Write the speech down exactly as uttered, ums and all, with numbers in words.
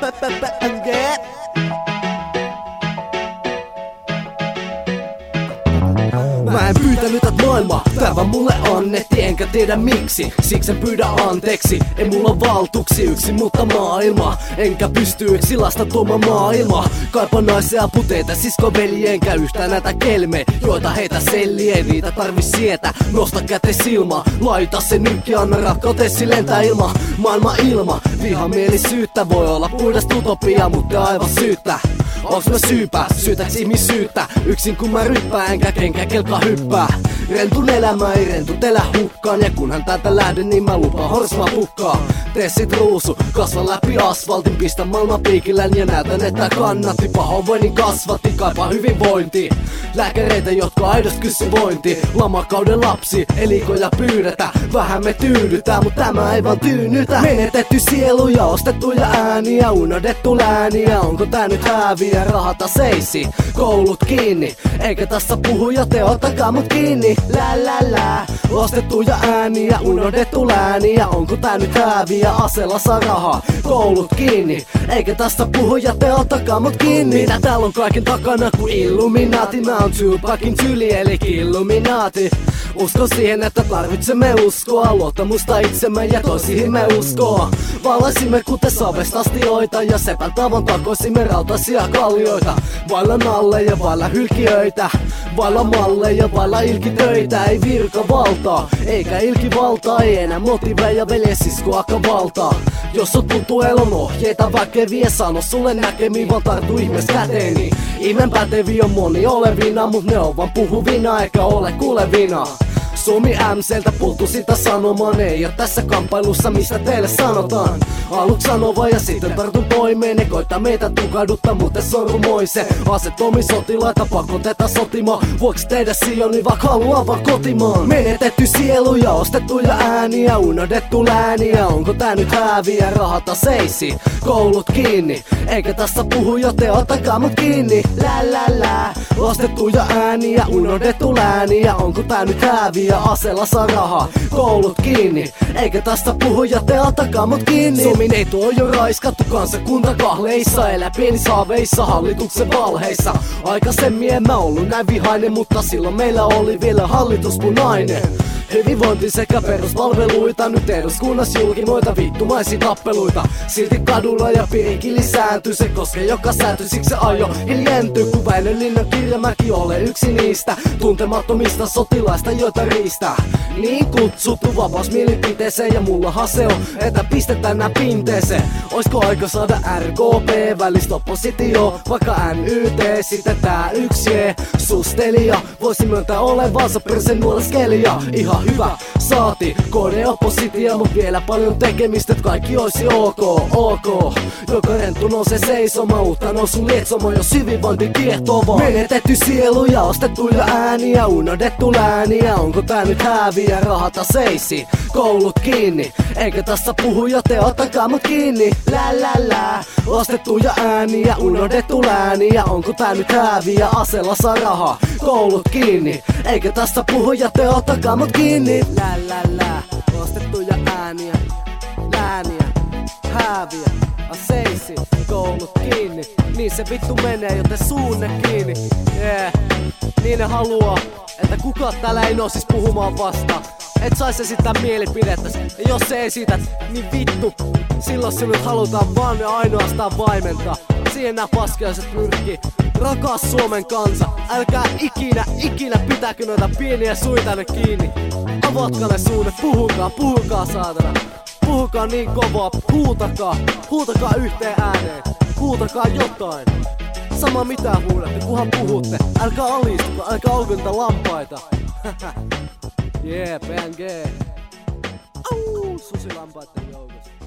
Mä en pyytänyt, että maailma tää vaan mulle annetti, enkä tiedä miksi, siksi en pyydä anteeksi. Ei mulla on valtuuksi yksin, mutta maailma, enkä pysty yksi lasta tuomaan maailma. Kaipa naisia puteita, siskoveli, enkä yhtään näitä kelme, joita heitä selli, ei niitä tarvis sietä. Nosta käte silma, laita se nykki, anna rakkautesi lentää ilma. Maailma ilma, vihamielisyyttä voi olla puhdas utopia, mutta aivan syyttä. Onks mä syypä, syytäks ihmisyyttä, yksin kun mä ryppään enkä kenkä kelka hyppää. Rentun elämä ei rentut elä hukkaan, ja kunhan täältä lähden niin mä lupaan horsmaa pukkaa. Tee sit ruusu, kasva läpi asfaltin, pistä maailman piikillään ja näytän että kannatti. Pahoinvoinnin kasvatti, kaipaa hyvinvointi, lääkäreitä jotka aidosti kysy vointi. Lamakauden lapsi, elikoja pyydetä, vähän me tyydytään, mut tämä ei vaan tyynnytä. Menetetty sielu ja ostettuja ääniä, unohdettu lääniä, onko tää nyt häviä? Rahata seisi, koulut kiinni, eikä tässä puhuja te ottakaa mut kiinni. Lää lää lää, ostettuja ääniä, unohdettu lääniä, onko tää nyt häviä? Aseella saa rahaa, koulut kiinni, eikä tästä puhuja te ottakaa mut kiinni. Mitä täällä on kaiken takana kuin Illuminati? Mä oon Tupacin tyli eli Illuminati. Uskon siihen, että tarvitsemme uskoa, luottamusta itsemme ja toisiin me uskoa. Valaisimme kuten savesta astioita ja sepän tavon takoisimme rautaisia kallioita. Vailla nalleja, vailla hylkiöitä, vailla malleja, vailla ilkitöitä. Ei virkavaltaa, eikä ilkivaltaa, ei enää motiveja, veljesiskoakaan valtaa. Jos sut tuntuu elon ohjeita väkeviä, sano sulle näkemiin, vaan tartu ihmees käteeni. Ihmeen päteviä on moni olevina, mut ne on vaan puhuvina eikä ole kuulevina. Suomi M C:ltä puuttu sitä sanomaan, ei oo tässä kamppailussa mistä teille sanotaan. Aluksi sanova ja sitten tartun toimeen, ne koittaa meitä tukahduttaa, muuten sormoise. Asetomi sotilaita pakoteta sotimaan, vuoksi tehdä sioni vaikka haluaa vaan kotimaan. Menetetty sielu ja ostettuja ääniä, unohdettu lääniä, onko tää nyt häviä? Rahata seisi, koulut kiinni, eikä tässä puhuja te ottakaa mut kiinni. Lää lää lää, ostettuja ääniä, unohdettu lääniä, onko tää nyt häviä? Aseella saa rahaa, koulut kiinni, eikä tästä puhuja te ottakaa mut kiinni. Suomi neito on jo raiskattu kansakunta kahleissa, elää pienissä haaveissa, hallituksen valheissa. Aikaisemmin en mä ollut näin vihainen, mutta silloin meillä oli vielä hallitus punainen. Hyvinvointi sekä peruspalveluita, nyt eduskunnassa julkimoita vittumaisia tappeluita. Silti kadulla ja piirikin lisääntyy, se koskee joka sääty, siksi se ajo hiljentyy. Kun Väinölinnan Kirjamäki ole yksi niistä tuntemattomista sotilaista, joita riistää. Niin kutsuttu vapaus mielipiteeseen, ja mullahan se on, että pistetään nää pinteeseen. Oisko aika saada R K P välistä oppositio, vaikka N Y T, sitten tää yksi J sustelija voisi myöntää olevansa persen nuoleskelija. Ihan hyvä saati, K D-oppositio, mut vielä paljon tekemistä, et kaikki oisi ok, ok. Joka renttu nousee seisomaan, uutta nousun lietsomaan, jos hyvinvointi kiehtovaa. Menetetty sielu ja ostettuja ääniä, unohdettu lääniä, onko tää nyt häviä? Rahata seisi, koulut kiinni, eikä tässä puhuja te ottakaa mut kiinni. Lää lää lää, ostettuja ääniä, unohdettu lääniä, onko tää nyt häviä? Aseella saa rahaa, koulut kiinni, eikä tästä puhuja te ottakaa mut kiinni. Lää lää lää, ostettuja ääniä, lääniä, häviä, aseisi, koulut kiinni. Niin se vittu menee, joten suunne kiinni. Yeah. Niin ne haluaa, että kukaan täällä ei nousis puhumaan vastaan. Et sais esittää mielipidettäs, ja jos se esität, niin vittu, silloin sinut halutaan vaan ja ainoastaan vaimentaa. Siihen nää paskiaiset pyrkii. Rakas Suomen kansa, älkää ikinä, ikinä pitääkö noita pieniä suitanne kiinni. Avatkaa ne suunnat, puhukaa, puhukaa saatana. Puhukaa niin kovaa, huutakaa, huutakaa yhteen ääneen. Huutakaa jotain. Sama mitä huudatte, kunhan puhutte. Älkää alistuka, älkää aukentaa lampaita. Yeah, B N G. Au, susilampaiden joukossa.